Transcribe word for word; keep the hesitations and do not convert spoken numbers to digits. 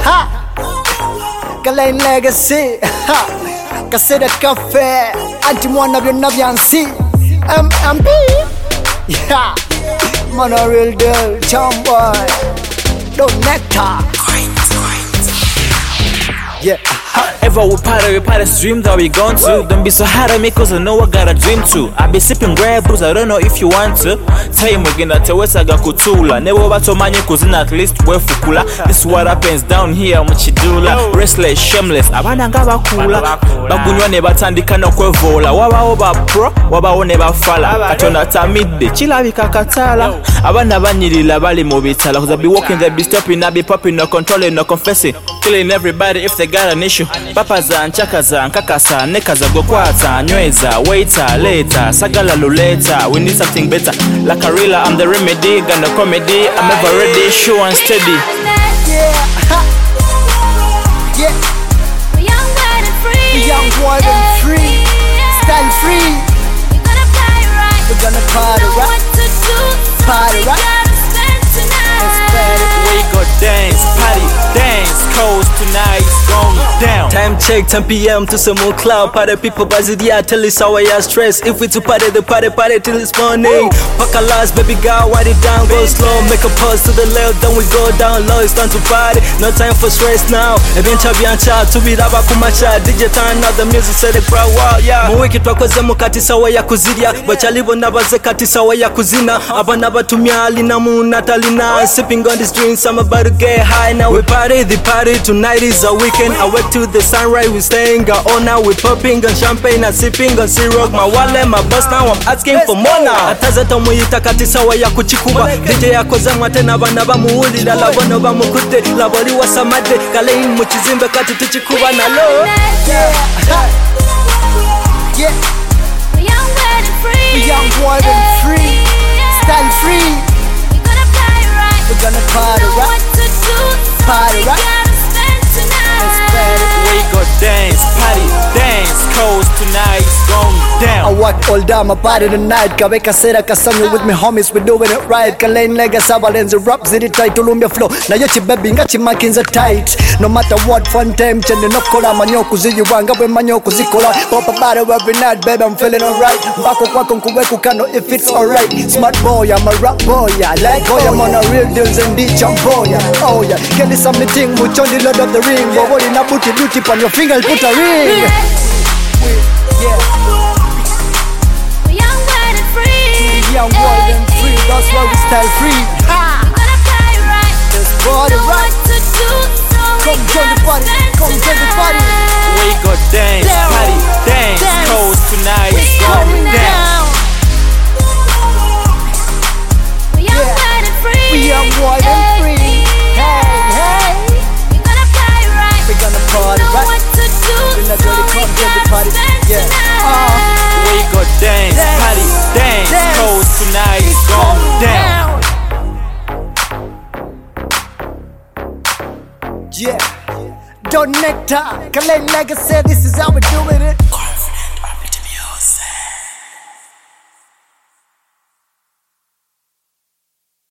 ha Kalain Legacy, ha Kaseda Cafe, Anti-Mwana Vyona Vyansi M M B, yeah Man a real deal, Tomboy Don't nectar, yeah. Ever we party, we party dream that we gone to. Don't be so hard on me cause I know I got a dream too. I be sipping Grey Goose, I don't know if you want to. Time again at Tewesaga Kutula. Never bato manye kuzina at least we fukula. This is what happens down here muchidula. Restless, shameless, abana nga bakula. Bagunywa ne batandika no kwevola. Waba oba pro, waba one bafala. Katona tamide, chila bikakatala. Abana banyirila bali mu bitala. Cause I be walking, they be stopping, I be popping, no controlling, no confessing. Killing everybody if they got an issue. Papaza, nchakaza, nkakasa, nekaza, gokwata, nyweza, waiter, later, sagala luleta. We need something better. Like a real, I'm the remedy, gonna comedy. I'm ever ready, sure and steady. Yeah, yeah. We're young, wild and free. We're young, wild and free. Style free. We're gonna party right. We're gonna party Know right. what to do. Party We right. gotta spend tonight. We go dance, party, dance, cause tonight is going down. Time check, ten p m to some more cloud. Party people buzz it, yeah, tell us how I are stressed. If we to party, the party, party till it's morning. Pack a last, baby girl, write it down, go slow. Make a pause to the left, then we go down low. It's time to party, no time for stress now. Evencha biancha, to be raba kumacha. D J turn out the music, say the crowd wow, yeah. Muwiki twakoze mukati sawa ya kuziria. Bachalibo nabaze kati sawa ya kuzina. Abana batumia alina munatalina. Sipping on these drinks, I'm about to get high now. We party, the party, tonight is a weekend. I wake to the sunrise, we staying all night. We popping on champagne and sipping on syrup. My wallet, my bus now, I'm asking for more now. Atazata muyita kati sawa ya kuchikuba. D J yakoze mwatena bana bamuhulira. Labono bamukute, labori wasamade. Kalein muchizimbe kati tuchikuba na lo. Yeah, yeah. We're young, wild and free. We're young, wild and free. Style free. We're gonna party right. We're gonna party Know right. what to do. Party We right. gotta spend tonight. We go dance, party, dance, cause tonight is going I down. work all day, my party tonight. Kaweka sera kasanyo with me homies, we doing it right. Kalain Legacy, Avalenzi rap, zidi tight, ulumbia flow. Na yochi baby, ngachi makinza tight. No matter what, fun time, chende no kola. Manyoku ziyu wanga, we manyoku zikola. Pop a bottle every night, baby, I'm feeling alright. Bako kwako nkuweku kano if it's alright. Smart boy, I'm a rap boy, I like boy, I'm on a real deals and D boy. Oh yeah, Kelly submitting, muchondi Lord of the Ring. Wawoli na booty, booty on your finger, put a ring. Yeah. We're young, wild and free. Young, wild and free, that's why we style free. Ha! We're gonna party right. Let's party Know right. what to do. So Come we join the gotta party, spend come join the party. tonight. We go dance, Down, party, dance, dance. cause tonight is going down. We're young, Yeah. wild and free. We young, wild and free. Hey, hey. We're gonna party right. We're gonna party Know right. what to do. We're not So gonna we come join the gotta party. spend Yeah. tonight. We go dance, Dance, party, dance, dance. cause tonight is going down. Yeah. Don't nectar, Kalain Legacy, this is how we doing it.